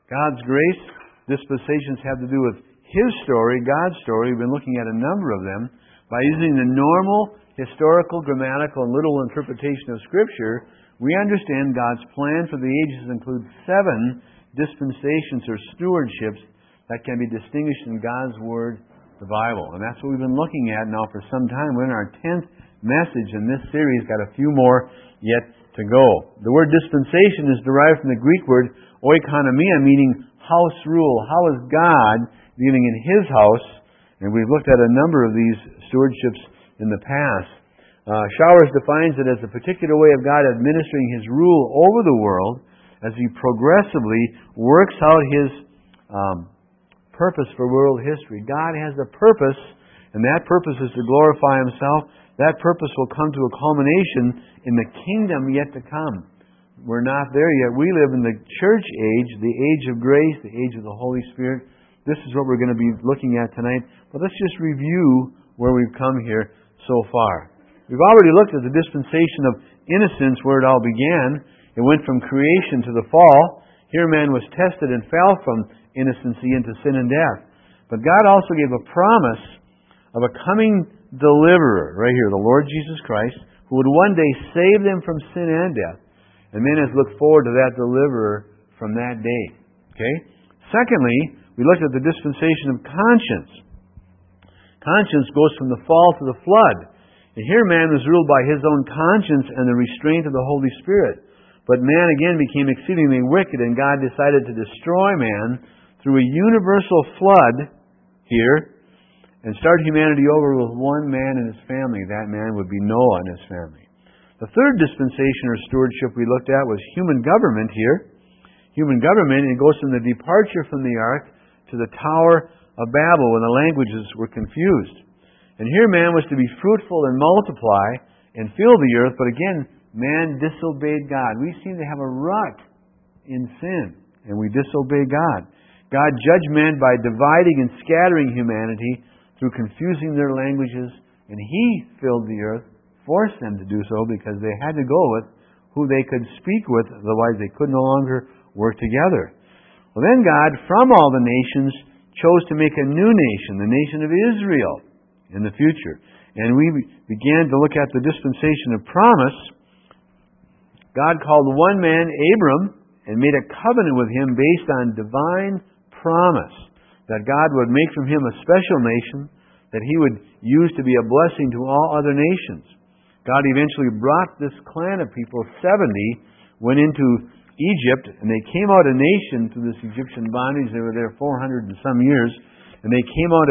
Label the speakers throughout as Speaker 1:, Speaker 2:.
Speaker 1: God's grace dispensations have to do with His story, God's story. We've been looking at a number of them. By using the normal historical, grammatical, and literal interpretation of Scripture, we understand God's plan for the ages includes 7 dispensations or stewardships that can be distinguished in God's Word, the Bible. And that's what we've been looking at now for some time. We're in our 10th message in this series. Got a few more yet to go. The word dispensation is derived from the Greek word oikonomia, meaning house rule. How is God dealing in His house? And we've looked at a number of these stewardships in the past. Showers defines it as a particular way of God administering His rule over the world as He progressively works out His purpose for world history. God has a purpose, and that purpose is to glorify Himself. That purpose will come to a culmination in the kingdom yet to come. We're not there yet. We live in the church age, the age of grace, the age of the Holy Spirit. This is what we're going to be looking at tonight. But let's just review where we've come here so far. We've already looked at the dispensation of innocence, where it all began. It went from creation to the fall. Here man was tested and fell from innocency into sin and death. But God also gave a promise of a coming deliverer, right here, the Lord Jesus Christ, who would one day save them from sin and death. And men has looked forward to that deliverer from that day. Okay? Secondly, we looked at the dispensation of conscience. Conscience goes from the fall to the flood. And here man was ruled by his own conscience and the restraint of the Holy Spirit. But man again became exceedingly wicked, and God decided to destroy man through a universal flood here and start humanity over with one man and his family. That man would be Noah and his family. The third dispensation or stewardship we looked at was human government here. Human government, it goes from the departure from the ark to the Tower of Babel when the languages were confused. And here man was to be fruitful and multiply and fill the earth, but again, man disobeyed God. We seem to have a rut in sin, and we disobey God. God judged man by dividing and scattering humanity through confusing their languages, and He filled the earth, forced them to do so because they had to go with who they could speak with, otherwise they could no longer work together. Well, then God, from all the nations, chose to make a new nation, the nation of Israel, in the future. And we began to look at the dispensation of promise. God called one man, Abram, and made a covenant with him based on divine promise that God would make from him a special nation that He would use to be a blessing to all other nations. God eventually brought this clan of people, 70, went into Egypt, and they came out a nation through this Egyptian bondage. They were there 400 and some years, and they came out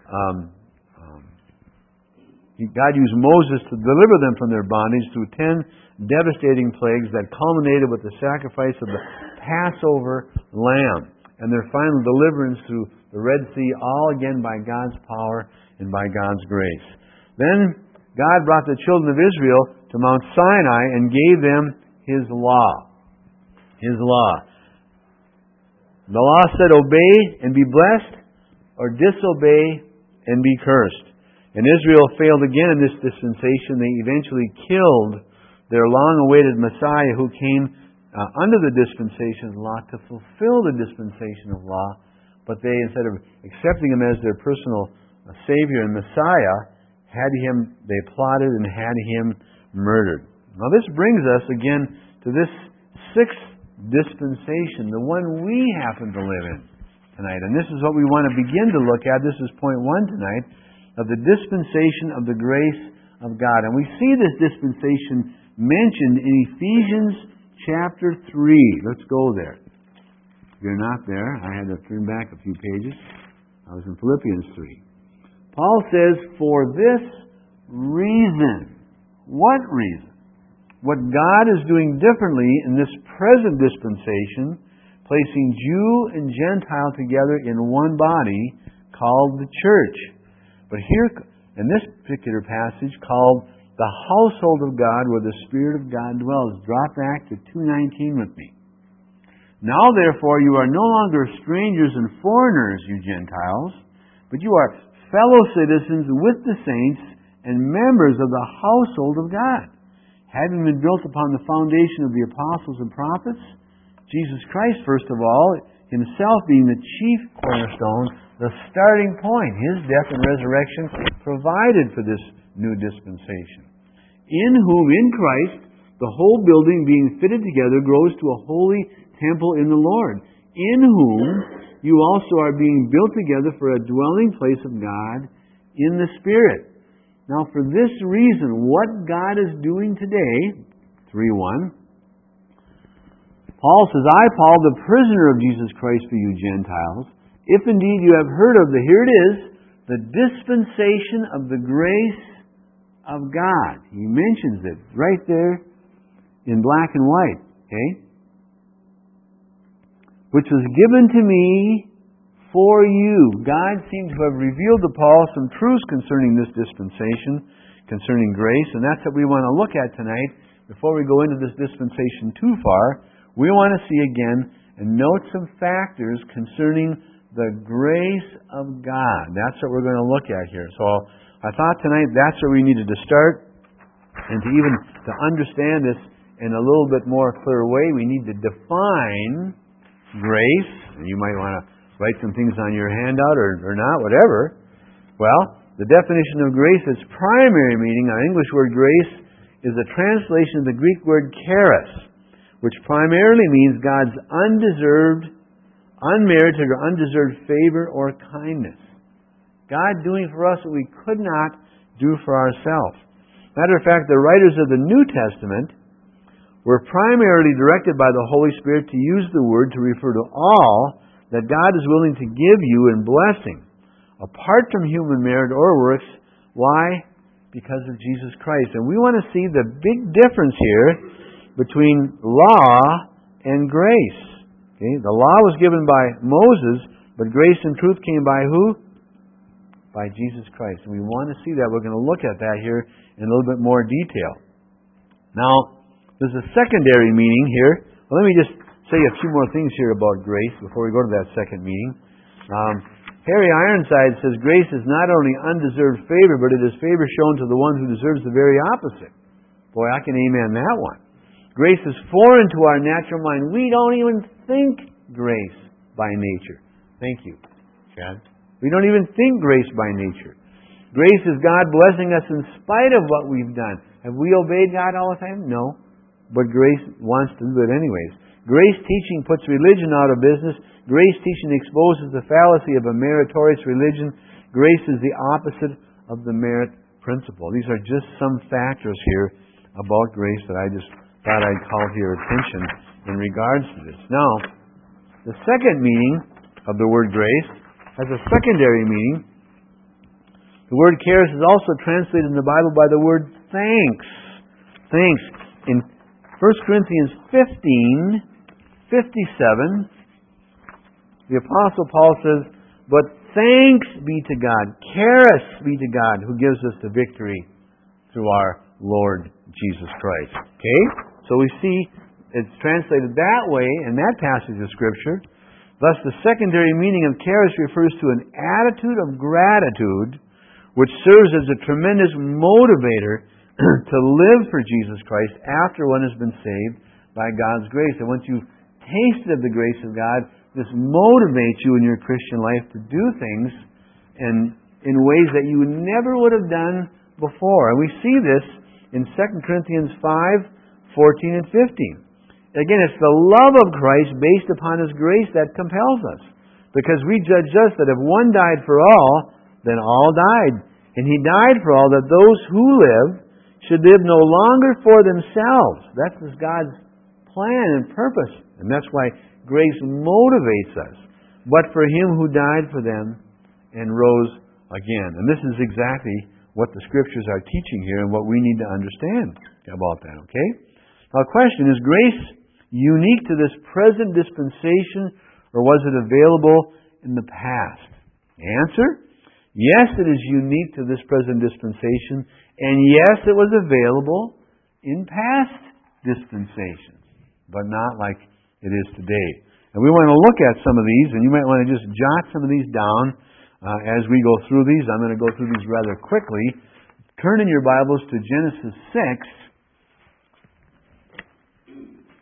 Speaker 1: God used Moses to deliver them from their bondage through 10 devastating plagues that culminated with the sacrifice of the Passover lamb and their final deliverance through the Red Sea, all again by God's power and by God's grace. Then God brought the children of Israel to Mount Sinai and gave them His law. His law. The law said, obey and be blessed, or disobey and be cursed. And Israel failed again in this dispensation. They eventually killed their long-awaited Messiah who came under the dispensation of law to fulfill the dispensation of law. But they, instead of accepting Him as their personal Savior and Messiah, they plotted and had Him murdered. Now this brings us again to this 6th dispensation, the one we happen to live in tonight. And this is what we want to begin to look at. This is point 1 tonight, of the dispensation of the grace of God. And we see this dispensation mentioned in Ephesians chapter 3. Let's go there. If you're not there, I had to turn back a few pages. I was in Philippians 3. Paul says, for this reason. What reason? What God is doing differently in this present dispensation, placing Jew and Gentile together in one body called the church. But here, in this particular passage called the household of God, where the Spirit of God dwells. Drop back to 2:19 with me. Now therefore you are no longer strangers and foreigners, you Gentiles, but you are fellow citizens with the saints and members of the household of God, having been built upon the foundation of the apostles and prophets, Jesus Christ first of all, Himself being the chief cornerstone, the starting point. His death and resurrection provided for this new dispensation. In whom, in Christ, the whole building being fitted together grows to a holy temple in the Lord, in whom you also are being built together for a dwelling place of God in the Spirit. Now, for this reason, what God is doing today, 3:1, Paul says, I, Paul, the prisoner of Jesus Christ for you Gentiles, if indeed you have heard of here it is, the dispensation of the grace of God. He mentions it right there in black and white, okay? Which was given to me for you. God seems to have revealed to Paul some truths concerning this dispensation, concerning grace, and that's what we want to look at tonight. Before we go into this dispensation too far, we want to see again and note some factors concerning the grace of God. That's what we're going to look at here. So I thought tonight that's where we needed to start, and to understand this in a little bit more clear way, we need to define grace. And you might want to write some things on your handout or not, whatever. Well, the definition of grace, its primary meaning, our English word grace, is a translation of the Greek word charis, which primarily means God's undeserved, unmerited, or undeserved favor or kindness. God doing for us what we could not do for ourselves. Matter of fact, the writers of the New Testament were primarily directed by the Holy Spirit to use the word to refer to all that God is willing to give you in blessing, apart from human merit or works. Why? Because of Jesus Christ. And we want to see the big difference here between law and grace. Okay? The law was given by Moses, but grace and truth came by who? By Jesus Christ. And we want to see that. We're going to look at that here in a little bit more detail. Now, there's a secondary meaning here. Well, let me just say a few more things here about grace before we go to that second meaning. Harry Ironside says grace is not only undeserved favor, but it is favor shown to the one who deserves the very opposite. Boy, I can amen that one. Grace is foreign to our natural mind. We don't even think grace by nature. Thank you, Chad. We don't even think grace by nature. Grace is God blessing us in spite of what we've done. Have we obeyed God all the time? No. But grace wants to do it anyways. Grace teaching puts religion out of business. Grace teaching exposes the fallacy of a meritorious religion. Grace is the opposite of the merit principle. These are just some factors here about grace that I just thought I'd call to your attention in regards to this. Now, the second meaning of the word grace has a secondary meaning. The word charis is also translated in the Bible by the word thanks. Thanks. In 1 Corinthians 15:57, the Apostle Paul says, but thanks be to God, charis be to God, who gives us the victory through our Lord Jesus Christ. Okay? So we see it's translated that way in that passage of Scripture. Thus, the secondary meaning of charis refers to an attitude of gratitude which serves as a tremendous motivator to live for Jesus Christ after one has been saved by God's grace. And once you've tasted of the grace of God, this motivates you in your Christian life to do things in ways that you never would have done before. And we see this in 2 Corinthians 5:14 and 15. Again, it's the love of Christ based upon His grace that compels us. Because we judge thus that if one died for all, then all died. And He died for all, that those who live should live no longer for themselves. That's God's plan and purpose. And that's why grace motivates us. But for Him who died for them and rose again. And this is exactly what the Scriptures are teaching here and what we need to understand about that. Okay? Now the question is, grace unique to this present dispensation, or was it available in the past? Answer: yes, it is unique to this present dispensation, and yes, it was available in past dispensations, but not like it is today. And we want to look at some of these, and you might want to just jot some of these down as we go through these. I'm going to go through these rather quickly. Turn in your Bibles to Genesis 6.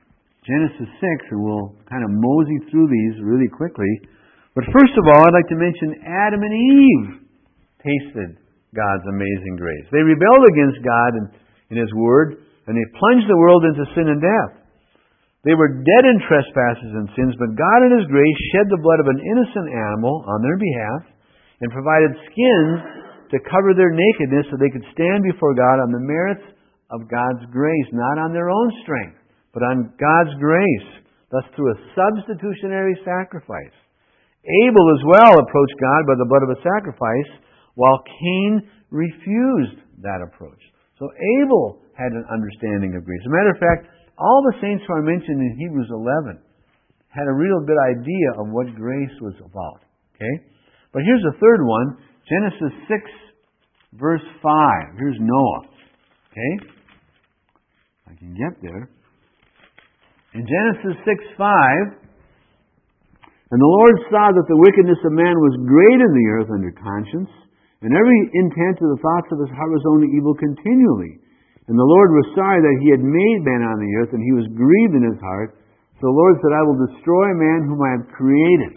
Speaker 1: Genesis 6, and we'll kind of mosey through these really quickly. But first of all, I'd like to mention Adam and Eve tasted God's amazing grace. They rebelled against God in His Word, and they plunged the world into sin and death. They were dead in trespasses and sins, but God in His grace shed the blood of an innocent animal on their behalf and provided skins to cover their nakedness so they could stand before God on the merits of God's grace, not on their own strength, but on God's grace, thus through a substitutionary sacrifice. Abel as well approached God by the blood of a sacrifice, while Cain refused that approach. So Abel had an understanding of grace. As a matter of fact, all the saints who are mentioned in Hebrews 11 had a real good idea of what grace was about. Okay? But here's the third one, Genesis 6, verse 5. Here's Noah. Okay? I can get there. In Genesis 6:5, and the Lord saw that the wickedness of man was great in the earth under conscience, and every intent of the thoughts of his heart was only evil continually. And the Lord was sorry that He had made man on the earth, and He was grieved in His heart. So the Lord said, I will destroy man whom I have created.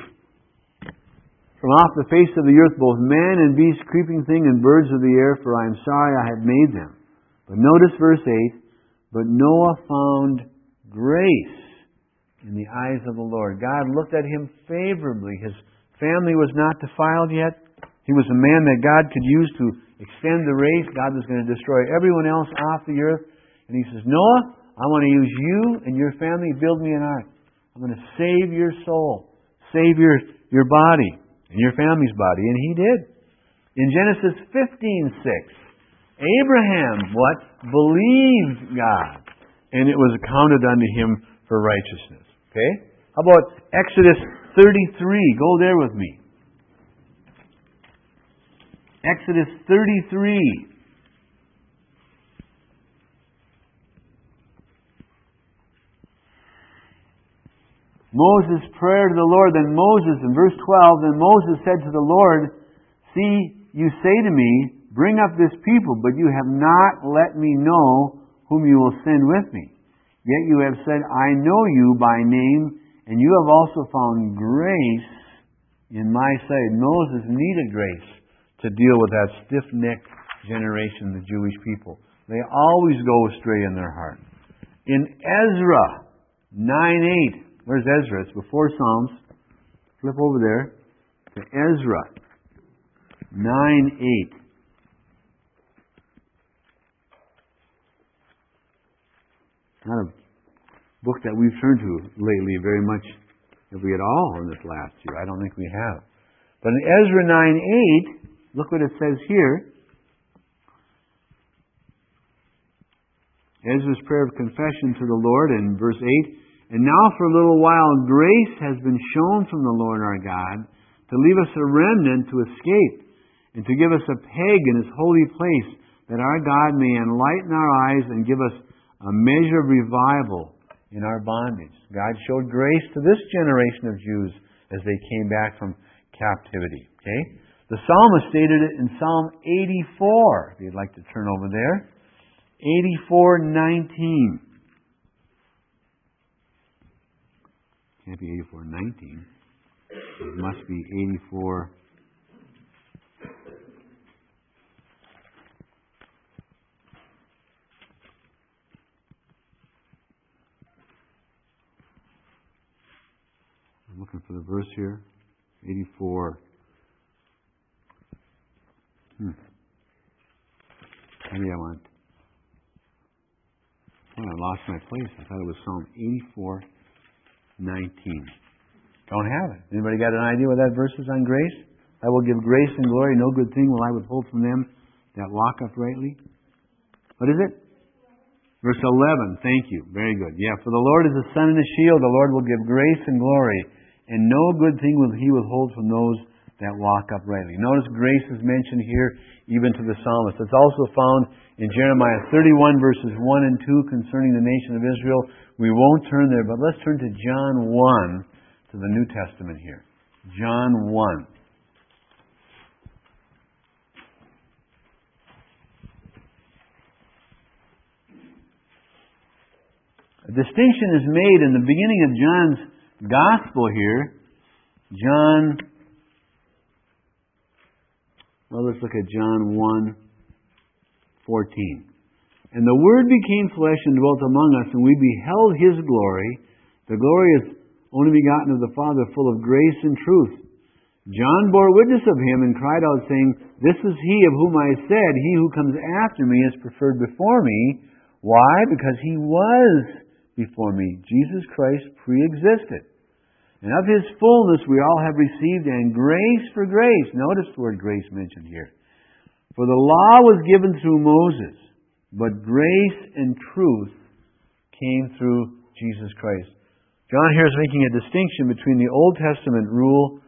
Speaker 1: From off the face of the earth, both man and beast, creeping thing, and birds of the air, for I am sorry I have made them. But notice verse 8, but Noah found grace in the eyes of the Lord. God looked at him favorably. His family was not defiled yet. He was a man that God could use to extend the race. God was going to destroy everyone else off the earth. And He says, Noah, I want to use you and your family. Build me an ark. I'm going to save your soul. Save your body and your family's body. And He did. In Genesis 15:6, Abraham, what? Believed God, and it was accounted unto him for righteousness. Okay? How about Exodus 33? Go there with me. Exodus 33. Moses' prayer to the Lord. Then Moses, in verse 12, then Moses said to the Lord, see, you say to me, bring up this people, but you have not let me know whom you will send with me. Yet you have said, I know you by name, and you have also found grace in my sight. Moses needed grace to deal with that stiff-necked generation, the Jewish people. They always go astray in their heart. In Ezra 9:8, where's Ezra? It's before Psalms. Flip over there to Ezra 9:8. Not a book that we've turned to lately very much, if we at all, in this last year. I don't think we have. But in Ezra 9:8, look what it says here. Ezra's prayer of confession to the Lord in verse 8. And now for a little while grace has been shown from the Lord our God to leave us a remnant to escape and to give us a peg in His holy place, that our God may enlighten our eyes and give us a measure of revival in our bondage. God showed grace to this generation of Jews as they came back from captivity. Okay? The psalmist stated it in Psalm 84, if you'd like to turn over there. 84:19. Can't be 84:19. It must be 84. I'm looking for the verse here. 84. Maybe I want. Oh, I lost my place. I thought it was Psalm 84:19. Don't have it. Anybody got an idea what that verse is on grace? I will give grace and glory. No good thing will I withhold from them that walk uprightly. What is it? Verse 11. Thank you. Very good. Yeah, for the Lord is a sun and a shield. The Lord will give grace and glory, and no good thing will He withhold from those that walk uprightly. Notice grace is mentioned here even to the psalmist. It's also found in Jeremiah 31 verses 1 and 2 concerning the nation of Israel. We won't turn there, but let's turn to John 1, to the New Testament here. John 1. distinction is made in the beginning of John's Gospel here. Let's look at John 1:14. And the Word became flesh and dwelt among us, and we beheld His glory. The glory is only begotten of the Father, full of grace and truth. John bore witness of Him and cried out, saying, This is He of whom I said, He who comes after me is preferred before me. Why? Because He was before me. Jesus Christ pre-existed. And of His fullness we all have received, and grace for grace. Notice the word grace mentioned here. For the law was given through Moses, but grace and truth came through Jesus Christ. John here is making a distinction between the Old Testament rule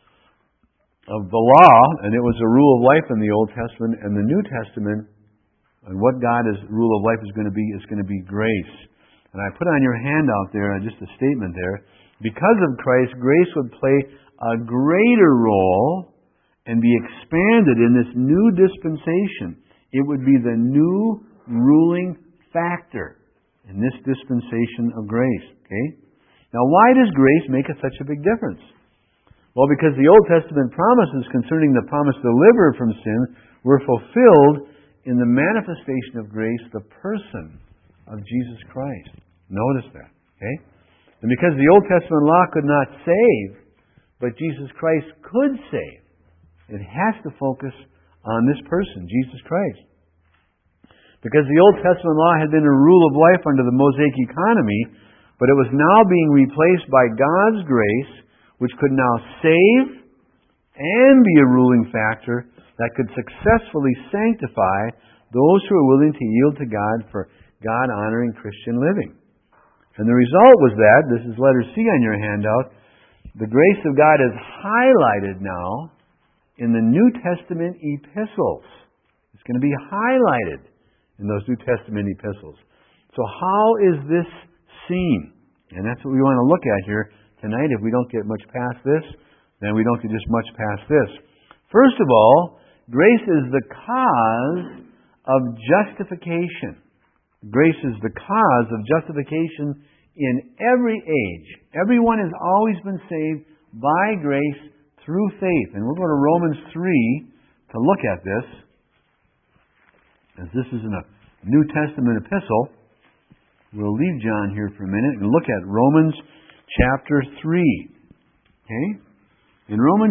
Speaker 1: of the law, and it was a rule of life in the Old Testament, and the New Testament, and what God's rule of life is going to be grace. And I put on your handout there just a statement there. Because of Christ, grace would play a greater role and be expanded in this new dispensation. It would be the new ruling factor in this dispensation of grace. Okay? Now, why does grace make such a big difference? Well, because the Old Testament promises concerning the promised deliverer from sin were fulfilled in the manifestation of grace, the person of Jesus Christ. Notice that. Okay? And because the Old Testament law could not save, but Jesus Christ could save, it has to focus on this person, Jesus Christ. Because the Old Testament law had been a rule of life under the Mosaic economy, but it was now being replaced by God's grace, which could now save and be a ruling factor that could successfully sanctify those who are willing to yield to God for God-honoring Christian living. And the result was that, this is letter C on your handout, the grace of God is highlighted now in the New Testament epistles. It's going to be highlighted in those New Testament epistles. So how is this seen? And that's what we want to look at here tonight. If we don't get much past this, then we don't get just much past this. First of all, grace is the cause of justification. Grace is the cause of justification in every age. Everyone has always been saved by grace through faith. And we'll go to Romans 3 to look at this. As this is in a New Testament epistle, we'll leave John here for a minute and look at Romans chapter 3. Okay? In Romans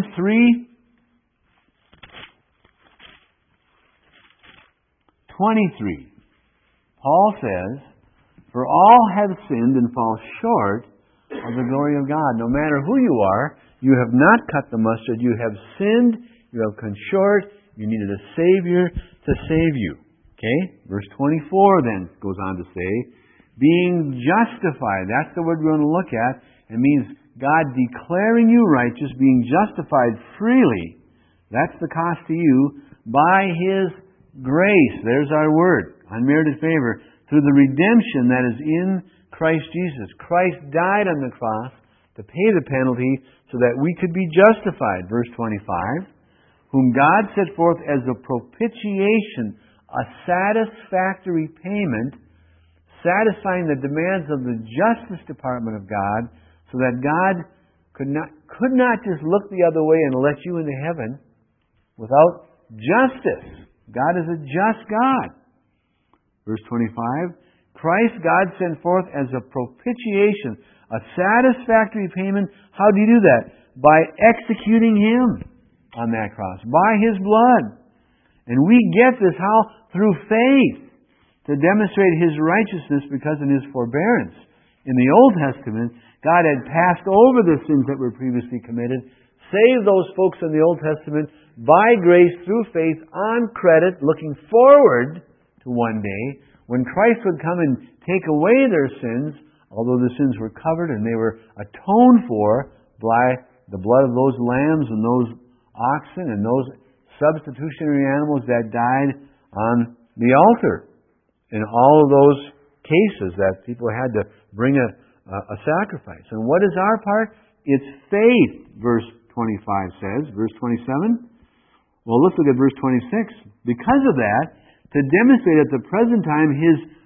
Speaker 1: 3:23, Paul says, For all have sinned and fall short of the glory of God. No matter who you are, you have not cut the mustard. You have sinned. You have come short. You needed a Savior to save you. Okay? Verse 24 then goes on to say, being justified. That's the word we're going to look at. It means God declaring you righteous, being justified freely. That's the cost to you by His grace. There's our word. Unmerited favor. Through the redemption that is in Christ Jesus. Christ died on the cross to pay the penalty so that we could be justified. Verse 25. Whom God set forth as a propitiation, a satisfactory payment, satisfying the demands of the justice department of God, so that God could not just look the other way and let you into heaven without justice. God is a just God. Verse 25, Christ God sent forth as a propitiation, a satisfactory payment. How do you do that? By executing Him on that cross, by His blood. And we get this how? Through faith, to demonstrate His righteousness because of His forbearance. In the Old Testament, God had passed over the sins that were previously committed, saved those folks in the Old Testament by grace through faith on credit, looking forward to one day when Christ would come and take away their sins, although the sins were covered and they were atoned for by the blood of those lambs and those oxen and those substitutionary animals that died on the altar. In all of those cases that people had to bring a sacrifice. And what is our part? It's faith, verse 25 says. Verse 27? Well, let's look at verse 26. Because of that, to demonstrate at the present time His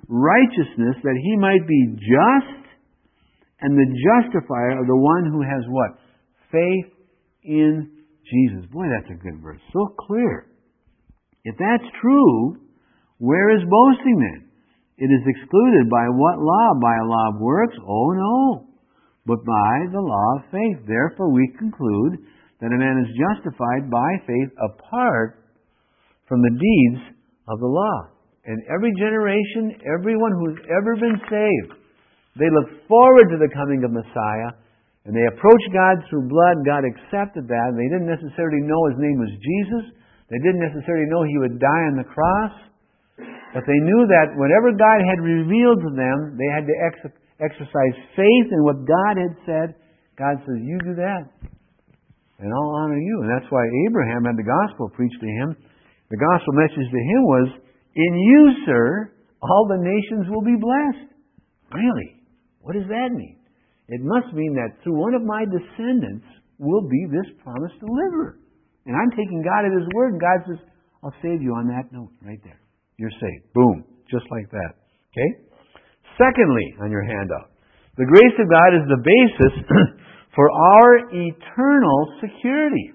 Speaker 1: righteousness, that he might be just and the justifier of the one who has what? Faith in Jesus. Boy, that's a good verse. So clear. If that's true, where is boasting then? It is excluded by what law? By a law of works? Oh no, but by the law of faith. Therefore we conclude that a man is justified by faith apart from the deeds of the law. And every generation, everyone who's ever been saved, they look forward to the coming of Messiah, and they approach God through blood. God accepted that. They didn't necessarily know His name was Jesus. They didn't necessarily know He would die on the cross. But they knew that whatever God had revealed to them, they had to exercise faith in what God had said. God says, you do that, and I'll honor you. And that's why Abraham had the gospel preached to him. The gospel message to him was, in you, sir, all the nations will be blessed. Really? What does that mean? It must mean that through one of my descendants will be this promised deliverer. And I'm taking God at His word, and God says, I'll save you on that note right there. You're saved. Boom. Just like that. Okay? Secondly, on your handout, the grace of God is the basis for our eternal security.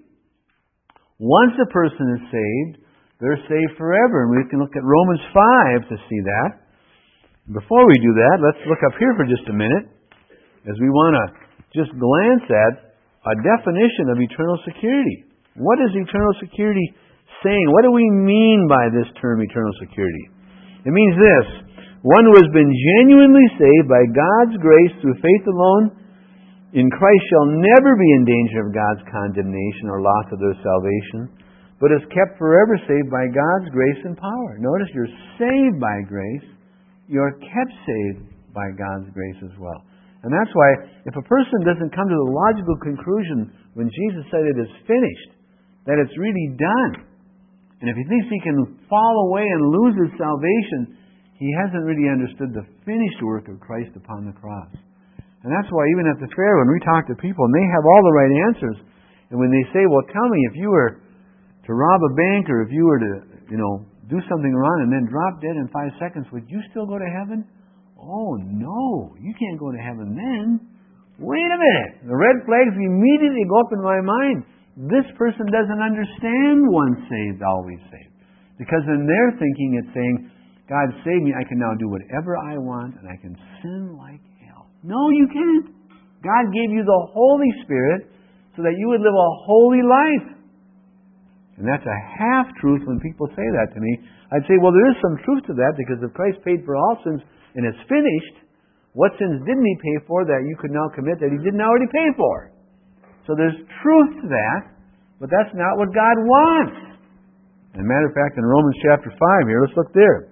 Speaker 1: Once a person is saved, they're saved forever. And we can look at Romans 5 to see that. Before we do that, let's look up here for just a minute, as we want to just glance at a definition of eternal security. What is eternal security saying? What do we mean by this term, eternal security? It means this: one who has been genuinely saved by God's grace through faith alone in Christ shall never be in danger of God's condemnation or loss of their salvation, but is kept forever saved by God's grace and power. Notice, you're saved by grace. You're kept saved by God's grace as well. And that's why if a person doesn't come to the logical conclusion when Jesus said it is finished, that it's really done, and if he thinks he can fall away and lose his salvation, he hasn't really understood the finished work of Christ upon the cross. And that's why even at the fair, when we talk to people, and they have all the right answers, and when they say, well, tell me, if you were to rob a bank, or if you were to, do something wrong and then drop dead in 5 seconds, would you still go to heaven? Oh, no, you can't go to heaven then. Wait a minute. The red flags immediately go up in my mind. This person doesn't understand once saved, always saved. Because in their thinking it's saying, God saved me, I can now do whatever I want, and I can sin like hell. No, you can't. God gave you the Holy Spirit so that you would live a holy life. And that's a half-truth when people say that to me. I'd say, well, there is some truth to that, because if Christ paid for all sins and it's finished, what sins didn't He pay for that you could now commit that He didn't already pay for? So there's truth to that, but that's not what God wants. As a matter of fact, in Romans chapter 5 here, let's look there.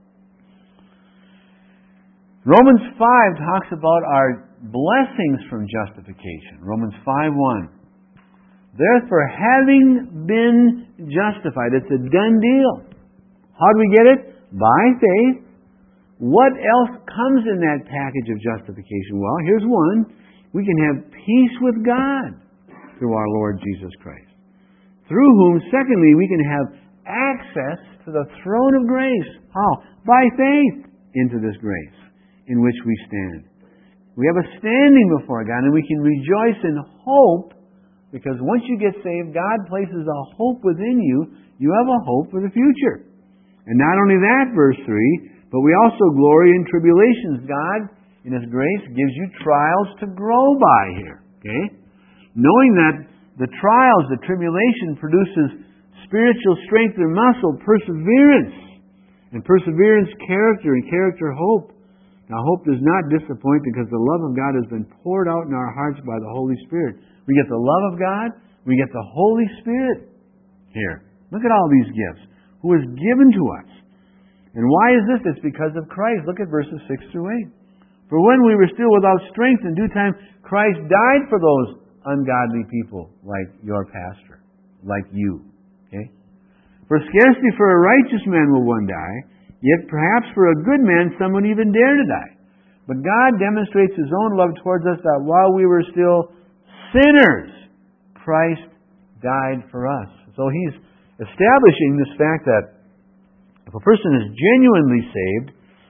Speaker 1: Romans 5 talks about our blessings from justification. Romans 5:1. Therefore, having been justified, it's a done deal. How do we get it? By faith. What else comes in that package of justification? Well, here's one. We can have peace with God through our Lord Jesus Christ. Through whom, secondly, we can have access to the throne of grace. How? By faith into this grace in which we stand. We have a standing before God, and we can rejoice in hope. Because once you get saved, God places a hope within you. You have a hope for the future. And not only that, verse 3, but we also glory in tribulations. God, in His grace, gives you trials to grow by here. Okay? Knowing that the trials, the tribulation, produces spiritual strength or muscle, perseverance. And perseverance, character, and character, hope. Now, hope does not disappoint, because the love of God has been poured out in our hearts by the Holy Spirit. We get the love of God. We get the Holy Spirit here. Look at all these gifts, who is given to us. And why is this? It's because of Christ. Look at verses 6 through 8. For when we were still without strength, in due time, Christ died for those ungodly people, like your pastor, like you. Okay? For scarcely for a righteous man will one die, yet perhaps for a good man some would even dare to die. But God demonstrates His own love towards us, that while we were still sinners, Christ died for us. So He's establishing this fact that if a person is genuinely saved,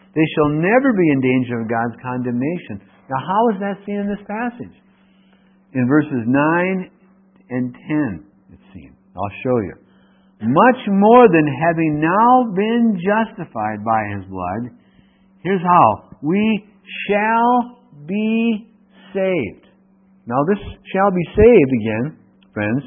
Speaker 1: They shall never be in danger of God's condemnation. Now, how is that seen in this passage? In verses 9 and 10, it's seen. I'll show you. Much more than having now been justified by His blood, here's how. We shall be saved. Now, this shall be saved again, friends,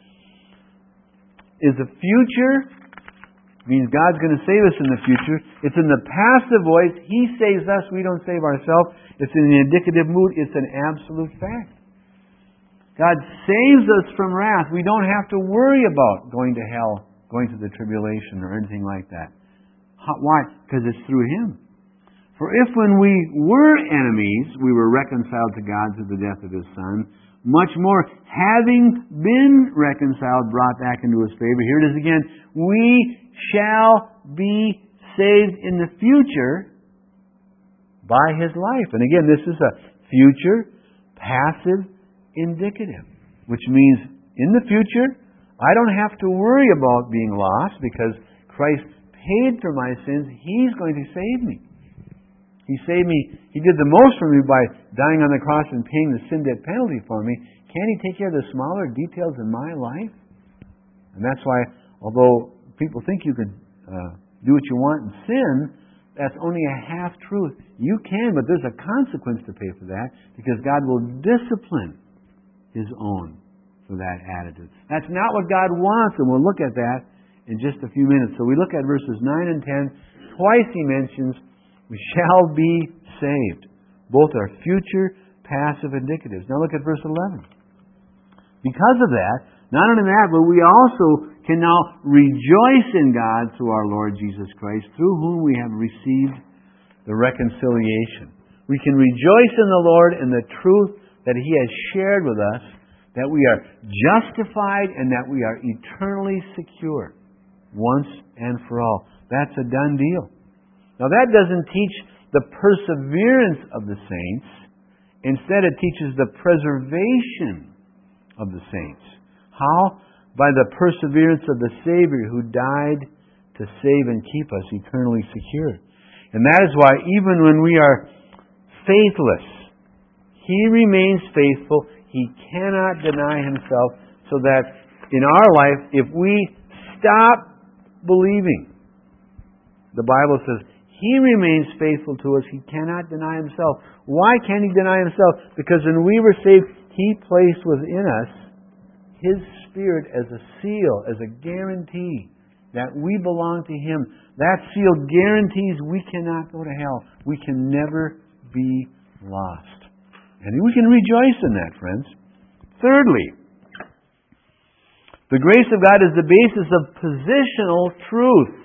Speaker 1: is a future. Means God's going to save us in the future. It's in the passive voice. He saves us. We don't save ourselves. It's in the indicative mood. It's an absolute fact. God saves us from wrath. We don't have to worry about going to hell, going to the tribulation, or anything like that. Why? Because it's through Him. For if when we were enemies, we were reconciled to God through the death of His Son, much more, having been reconciled, brought back into His favor. Here it is again. We shall be saved in the future by His life. And again, this is a future, passive, indicative. Which means, in the future, I don't have to worry about being lost because Christ paid for my sins. He's going to save me. He saved me. He did the most for me by dying on the cross and paying the sin debt penalty for me. Can't He take care of the smaller details in my life? And that's why, although people think you can do what you want and sin, that's only a half-truth. You can, but there's a consequence to pay for that because God will discipline His own for that attitude. That's not what God wants, and we'll look at that in just a few minutes. So we look at verses 9 and 10. Twice He mentions, we shall be saved. Both are future, passive indicatives. Now look at verse 11. Because of that, not only that, but we also can now rejoice in God through our Lord Jesus Christ, through whom we have received the reconciliation. We can rejoice in the Lord in the truth that He has shared with us, that we are justified and that we are eternally secure once and for all. That's a done deal. Now that doesn't teach the perseverance of the saints. Instead, it teaches the preservation of the saints. How? By the perseverance of the Savior who died to save and keep us eternally secure. And that is why even when we are faithless, He remains faithful. He cannot deny Himself, so that in our life, if we stop believing, the Bible says, He remains faithful to us. He cannot deny Himself. Why can't He deny Himself? Because when we were saved, He placed within us His Spirit as a seal, as a guarantee that we belong to Him. That seal guarantees we cannot go to hell. We can never be lost. And we can rejoice in that, friends. Thirdly, the grace of God is the basis of positional truth,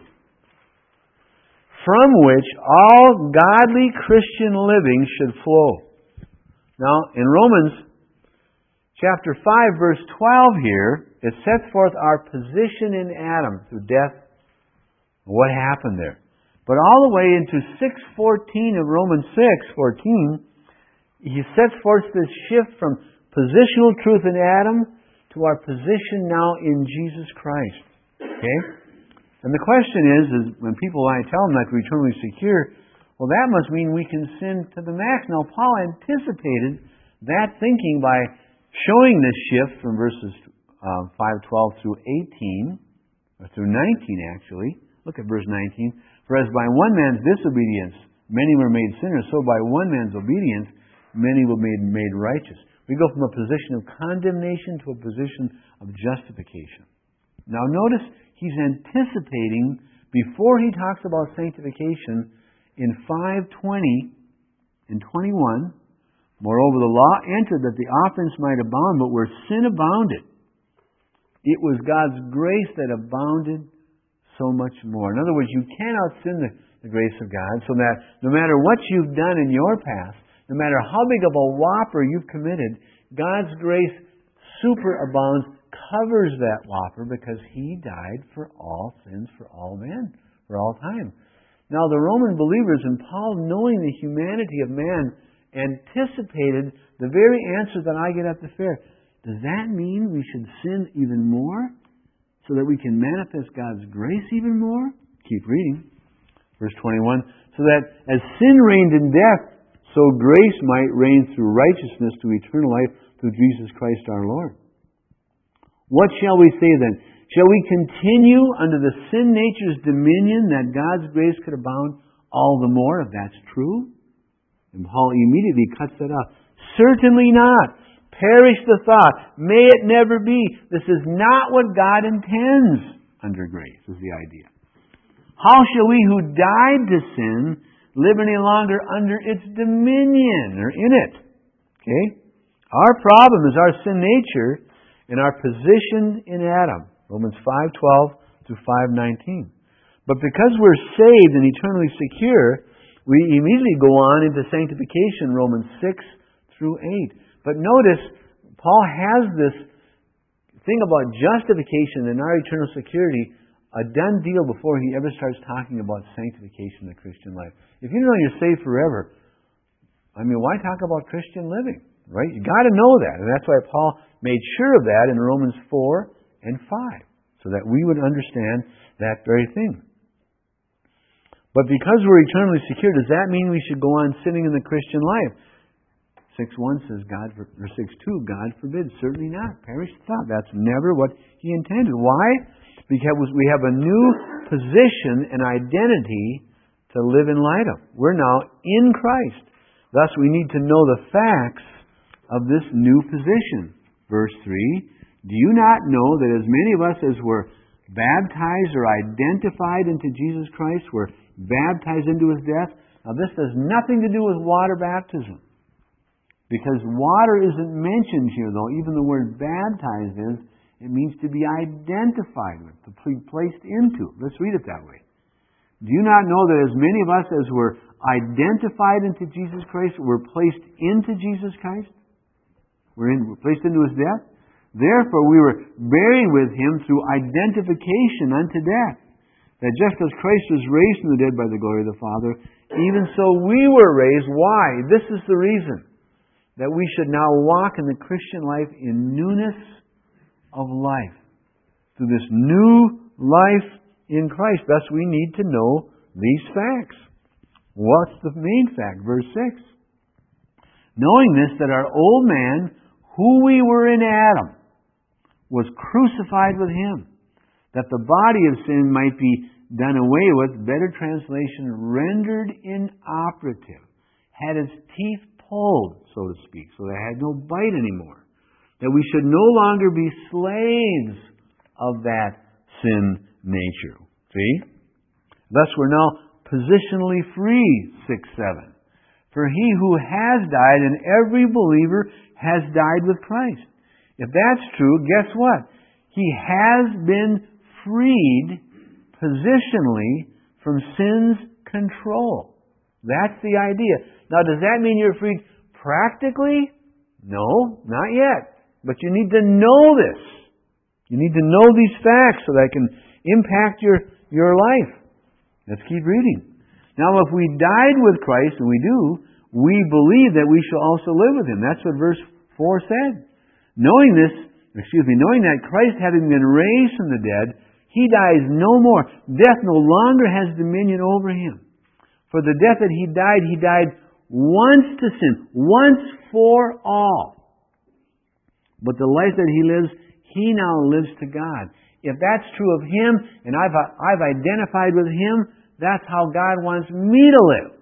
Speaker 1: from which all godly Christian living should flow. Now, in Romans chapter 5, verse 12 here, it sets forth our position in Adam through death, what happened there. But all the way into 6:14 of Romans 6:14, he sets forth this shift from positional truth in Adam to our position now in Jesus Christ. Okay? And the question is when people, I tell them that we're eternally secure, well, that must mean we can sin to the max. Now, Paul anticipated that thinking by showing this shift from verses 5:12 through 18, or through 19 actually. Look at verse 19. For as by one man's disobedience many were made sinners, so by one man's obedience many were made righteous. We go from a position of condemnation to a position of justification. Now notice he's anticipating, before he talks about sanctification, in 5:20 and 21, moreover the law entered that the offense might abound, but where sin abounded, it was God's grace that abounded so much more. In other words, you cannot sin the grace of God, so that no matter what you've done in your past, no matter how big of a whopper you've committed, God's grace superabounds, covers that whopper, because He died for all sins, for all men, for all time. Now the Roman believers, and Paul, knowing the humanity of man, anticipated the very answer that I get at the fair. Does that mean we should sin even more so that we can manifest God's grace even more? Keep reading. Verse 21, so that as sin reigned in death, so grace might reign through righteousness to eternal life through Jesus Christ our Lord. What shall we say then? Shall we continue under the sin nature's dominion that God's grace could abound all the more, if that's true? And Paul immediately cuts that off. Certainly not. Perish the thought. May it never be. This is not what God intends under grace, is the idea. How shall we who died to sin live any longer under its dominion, or in it? Okay? Our problem is our sin nature and our position in Adam. Romans 5:12 through 5:19. But because we're saved and eternally secure, we immediately go on into sanctification, Romans 6 through 8. But notice, Paul has this thing about justification and our eternal security a done deal before he ever starts talking about sanctification in the Christian life. If you know you're saved forever, why talk about Christian living? Right? You've got to know that. And that's why Paul made sure of that in Romans 4 and 5, so that we would understand that very thing. But because we're eternally secure, does that mean we should go on sinning in the Christian life? 6:1 says, or 6:2, God forbid. Certainly not. Perish the thought. That's never what He intended. Why? Because we have a new position and identity to live in light of. We're now in Christ. Thus, we need to know the facts of this new position. Verse 3, do you not know that as many of us as were baptized or identified into Jesus Christ were baptized into His death? Now, this has nothing to do with water baptism. Because water isn't mentioned here, though. Even the word baptized is, it means to be identified with, to be placed into. Let's read it that way. Do you not know that as many of us as were identified into Jesus Christ were placed into Jesus Christ? We're placed into His death? Therefore we were buried with Him through identification unto death. That just as Christ was raised from the dead by the glory of the Father, even so we were raised. Why? This is the reason. That we should now walk in the Christian life in newness of life. Through this new life in Christ. Thus we need to know these facts. What's the main fact? Verse 6. Knowing this, that our old man, who we were in Adam, was crucified with Him, that the body of sin might be done away with, better translation, rendered inoperative, had its teeth pulled, so to speak, so they had no bite anymore, that we should no longer be slaves of that sin nature. See? Thus we're now positionally free, 6:7. For he who has died, and every believer has died with Christ. If that's true, guess what? He has been freed positionally from sin's control. That's the idea. Now, does that mean you're freed practically? No, not yet. But you need to know this. You need to know these facts so that it can impact your life. Let's keep reading. Now, if we died with Christ, and we do, we believe that we shall also live with Him. That's what verse 4 said. Knowing that Christ, having been raised from the dead, He dies no more. Death no longer has dominion over Him. For the death that He died once to sin, once for all. But the life that He lives, He now lives to God. If that's true of Him, and I've identified with Him, that's how God wants me to live.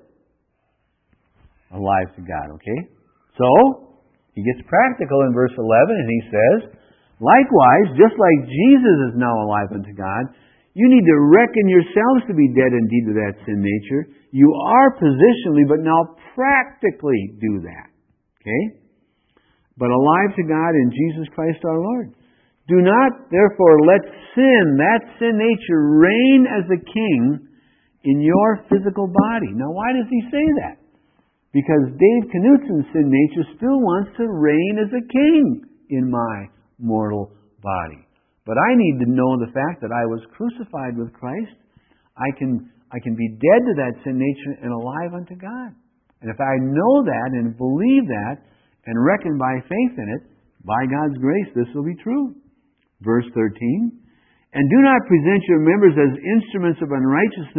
Speaker 1: Alive to God, okay? So, He gets practical in verse 11, and He says, likewise, just like Jesus is now alive unto God, you need to reckon yourselves to be dead indeed to that sin nature. You are positionally, but now practically do that. Okay? But alive to God in Jesus Christ our Lord. Do not, therefore, let sin, that sin nature, reign as a king in your physical body. Now, why does he say that? Because Dave Knutson's sin nature still wants to reign as a king in my mortal body. But I need to know the fact that I was crucified with Christ. I can be dead to that sin nature and alive unto God. And if I know that and believe that and reckon by faith in it, by God's grace, this will be true. Verse 13, and do not present your members as instruments of unrighteousness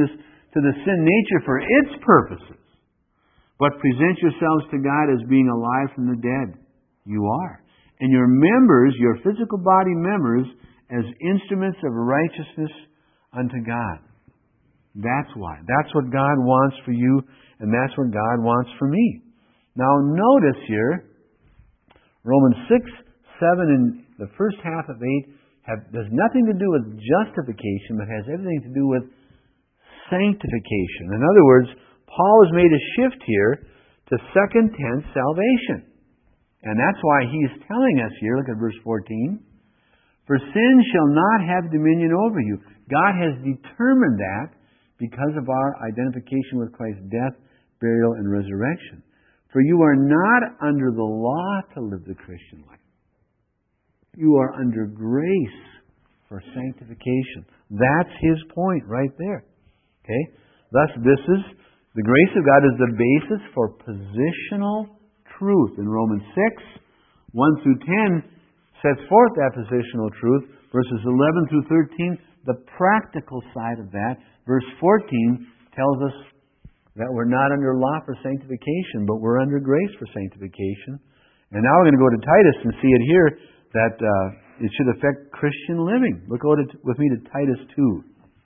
Speaker 1: to the sin nature for its purposes, but present yourselves to God as being alive from the dead. You are. And your members, your physical body members, as instruments of righteousness unto God. That's why. That's what God wants for you, and that's what God wants for me. Now notice here, Romans 6, 7, and the first half of 8 there's nothing to do with justification, but has everything to do with sanctification. In other words, Paul has made a shift here to second tense salvation. And that's why he's telling us here, look at verse 14, for sin shall not have dominion over you. God has determined that because of our identification with Christ's death, burial, and resurrection. For you are not under the law to live the Christian life. You are under grace for sanctification. That's his point right there. Okay? Thus, the grace of God is the basis for positional truth. In Romans 6, 1 through 10 sets forth that positional truth. Verses 11 through 13, the practical side of that. Verse 14 tells us that we're not under law for sanctification, but we're under grace for sanctification. And now we're going to go to Titus and see it here that it should affect Christian living. Look with me to Titus 2.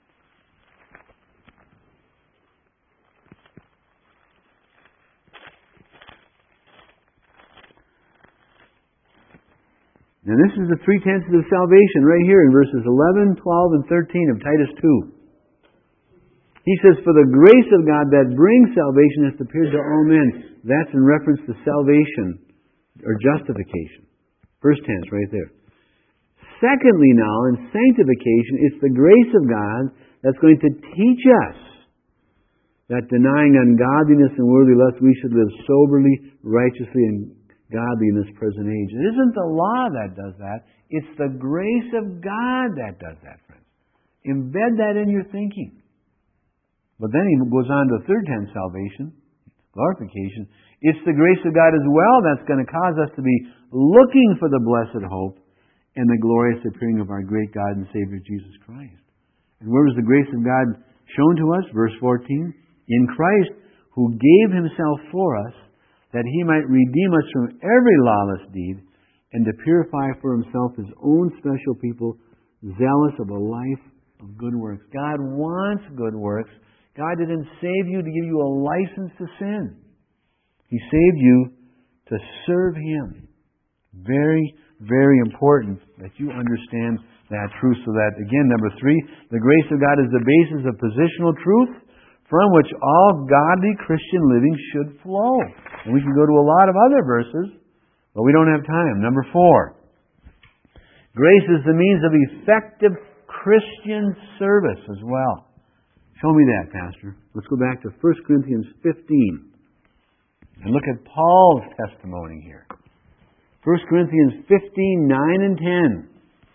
Speaker 1: Now this is the three tenses of salvation right here in verses 11, 12, and 13 of Titus 2. He says, for the grace of God that brings salvation hath appeared to all men. That's in reference to salvation or justification. First tense right there. Secondly now, in sanctification, it's the grace of God that's going to teach us that denying ungodliness and worldly lust, we should live soberly, righteously, and godly in this present age. It isn't the law that does that. It's the grace of God that does that, friends. Embed that in your thinking. But then he goes on to third tense salvation, glorification. It's the grace of God as well that's going to cause us to be looking for the blessed hope and the glorious appearing of our great God and Savior Jesus Christ. And where was the grace of God shown to us? Verse 14. In Christ, who gave himself for us, that he might redeem us from every lawless deed, and to purify for himself his own special people, zealous of a life of good works. God wants good works. God didn't save you to give you a license to sin. He saved you to serve him. Very, very important that you understand that truth. So that, again, number 3, the grace of God is the basis of positional truth from which all godly Christian living should flow. And we can go to a lot of other verses, but we don't have time. Number 4, grace is the means of effective Christian service as well. Show me that, Pastor. Let's go back to 1 Corinthians 15 and look at Paul's testimony here. 1 Corinthians 15, 9 and 10.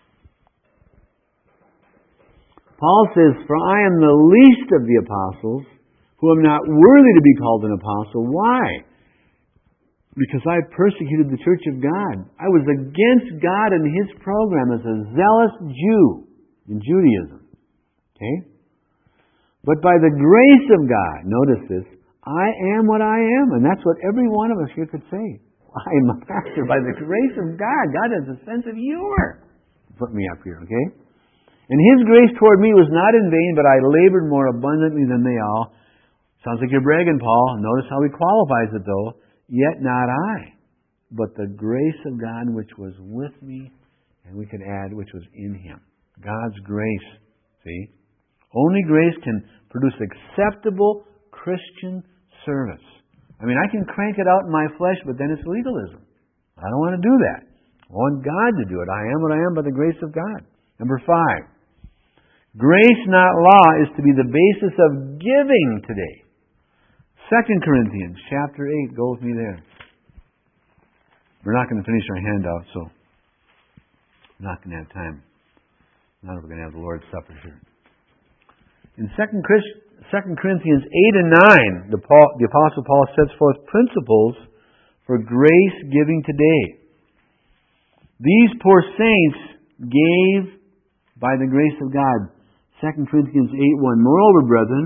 Speaker 1: Paul says, for I am the least of the apostles, who am not worthy to be called an apostle. Why? Because I persecuted the church of God. I was against God and his program as a zealous Jew in Judaism. Okay? But by the grace of God, notice this, I am what I am. And that's what every one of us here could say. I am a pastor by the grace of God. God has a sense of humor. Put me up here, okay? And his grace toward me was not in vain, but I labored more abundantly than they all. Sounds like you're bragging, Paul. Notice how he qualifies it, though. Yet not I, but the grace of God which was with me, and we could add, which was in him. God's grace, see? Only grace can produce acceptable Christian service. I mean, I can crank it out in my flesh, but then it's legalism. I don't want to do that. I want God to do it. I am what I am by the grace of God. Number 5. Grace, not law, is to be the basis of giving today. 2 Corinthians chapter 8. Go with me there. We're not going to finish our handout, so we're not going to have time. Now we're going to have the Lord's Supper here. In 2 Corinthians 8 and 9, the Apostle Paul sets forth principles for grace giving today. These poor saints gave by the grace of God. 2 Corinthians 8:1. Moreover, brethren,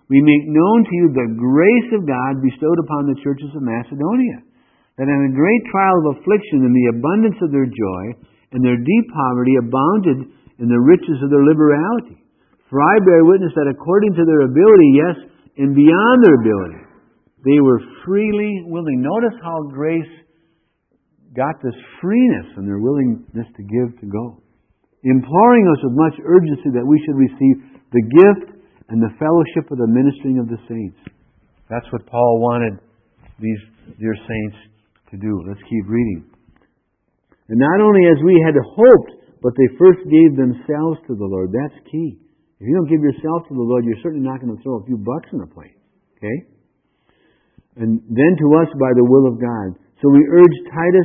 Speaker 1: we make known to you the grace of God bestowed upon the churches of Macedonia, that in a great trial of affliction in the abundance of their joy and their deep poverty abounded in the riches of their liberality. For I bear witness that according to their ability, yes, and beyond their ability, they were freely willing. Notice how grace got this freeness and their willingness to give to go, imploring us with much urgency that we should receive the gift and the fellowship of the ministering of the saints. That's what Paul wanted these dear saints to do. Let's keep reading. And not only as we had hoped, but they first gave themselves to the Lord. That's key. If you don't give yourself to the Lord, you're certainly not going to throw a few bucks in the plate. Okay? And then to us by the will of God. So we urge Titus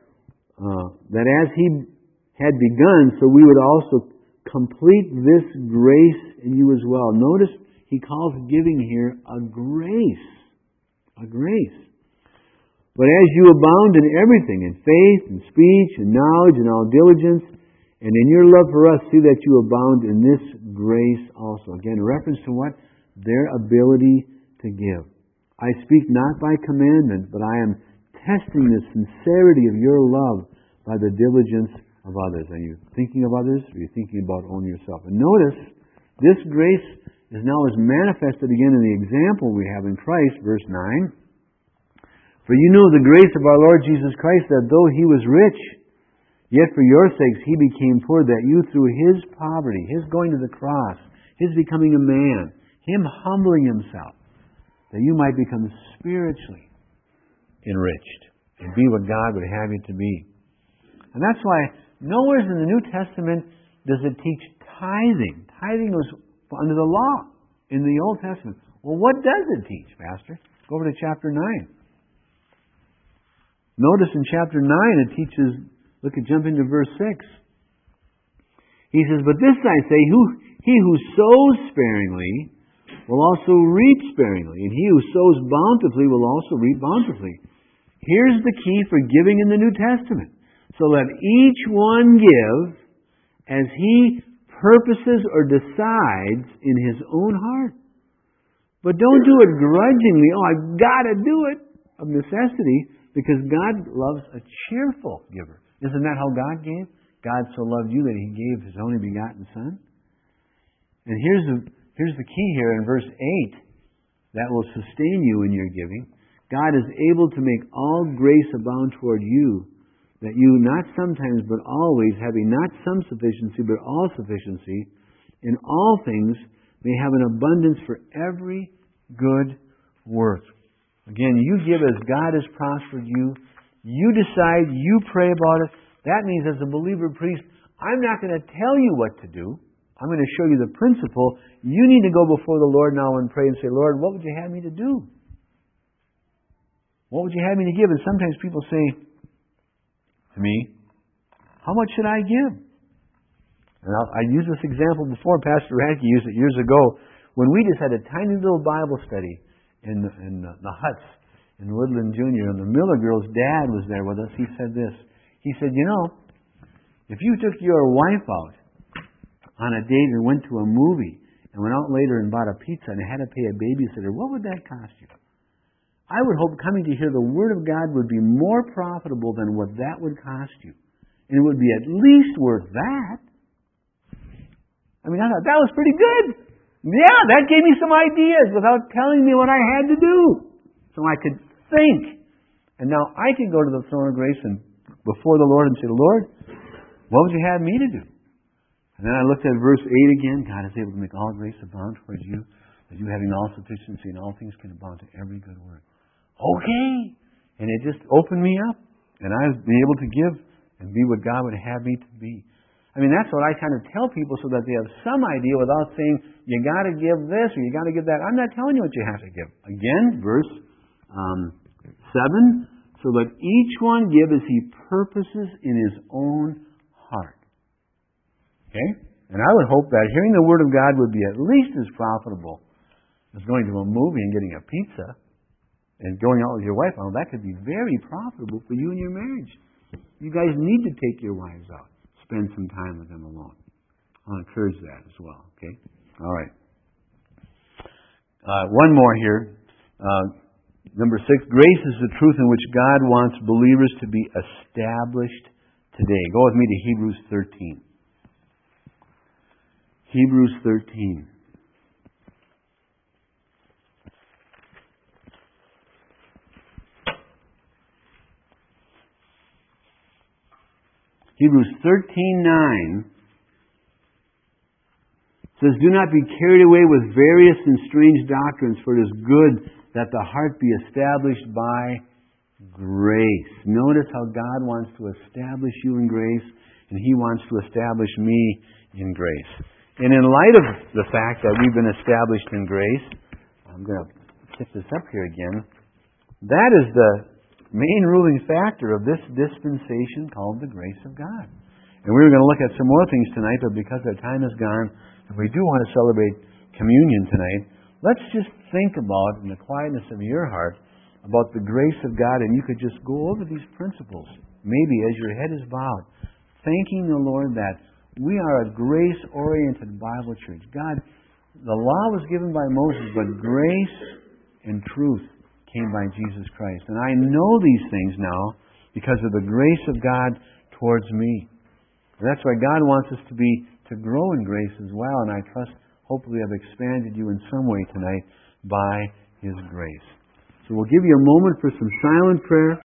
Speaker 1: that as he had begun, so we would also complete this grace in you as well. Notice he calls giving here a grace. A grace. But as you abound in everything, in faith, in speech, in knowledge, in all diligence, and in your love for us, see that you abound in this grace also. Again, reference to what? Their ability to give. I speak not by commandment, but I am testing the sincerity of your love by the diligence of others. Are you thinking of others, or are you thinking about only yourself? And notice, this grace is now manifested again in the example we have in Christ, verse 9. For you know the grace of our Lord Jesus Christ, that though He was rich, yet for your sakes He became poor, that you through His poverty, His going to the cross, His becoming a man, Him humbling Himself, that you might become spiritually enriched and be what God would have you to be. And that's why nowhere in the New Testament does it teach tithing. Tithing was under the law in the Old Testament. Well, what does it teach, Pastor? Go over to chapter 9. Notice in chapter 9 it teaches, jump into verse 6. He says, but this I say, he who sows sparingly will also reap sparingly, and he who sows bountifully will also reap bountifully. Here's the key for giving in the New Testament. So let each one give as he purposes or decides in his own heart. But don't do it grudgingly. Oh, I've got to do it of necessity, because God loves a cheerful giver. Isn't that how God gave? God so loved you that He gave His only begotten Son. And here's the key here in verse 8 that will sustain you in your giving. God is able to make all grace abound toward you, that you not sometimes but always, having not some sufficiency but all sufficiency, in all things may have an abundance for every good work. Again, you give as God has prospered you. You decide, you pray about it. That means as a believer priest, I'm not going to tell you what to do. I'm going to show you the principle. You need to go before the Lord now and pray and say, Lord, what would you have me to do? What would you have me to give? And sometimes people say to me, how much should I give? And I used this example before. Pastor Radke used it years ago when we just had a tiny little Bible study in the huts in Woodland Junior, and the Miller girl's dad was there with us. He said this. He said, if you took your wife out on a date and went to a movie and went out later and bought a pizza and had to pay a babysitter, what would that cost you? I would hope coming to hear the Word of God would be more profitable than what that would cost you. And it would be at least worth that. I thought that was pretty good. Yeah, that gave me some ideas without telling me what I had to do. So I could think. And now I can go to the throne of grace and before the Lord and say, Lord, what would you have me to do? And then I looked at verse 8 again. God is able to make all grace abound towards you, that you having all sufficiency in all things can abound to every good work. Okay. And it just opened me up. And I was able to give and be what God would have me to be. That's what I kind of tell people so that they have some idea without saying, you got to give this or you got to give that. I'm not telling you what you have to give. Again, verse 7, so let each one give as he purposes in his own heart. Okay? And I would hope that hearing the Word of God would be at least as profitable as going to a movie and getting a pizza and going out with your wife. Well, that could be very profitable for you and your marriage. You guys need to take your wives out. Spend some time with them alone. I'll encourage that as well. Okay? All right. One more here. Number 6, grace is the truth in which God wants believers to be established today. Go with me to Hebrews 13. Hebrews 13. Hebrews 13:9 says, "Do not be carried away with various and strange doctrines, for it is good that the heart be established by grace." Notice how God wants to establish you in grace, and He wants to establish me in grace. And in light of the fact that we've been established in grace, I'm going to pick this up here again. That is the main ruling factor of this dispensation called the grace of God. And we were going to look at some more things tonight, but because our time is gone, and we do want to celebrate communion tonight, let's just think about, in the quietness of your heart, about the grace of God, and you could just go over these principles, maybe as your head is bowed, thanking the Lord that we are a grace-oriented Bible church. God, the law was given by Moses, but grace and truth came by Jesus Christ. And I know these things now because of the grace of God towards me. And that's why God wants us to grow in grace as well. And I trust, hopefully, I've expanded you in some way tonight by His grace. So we'll give you a moment for some silent prayer.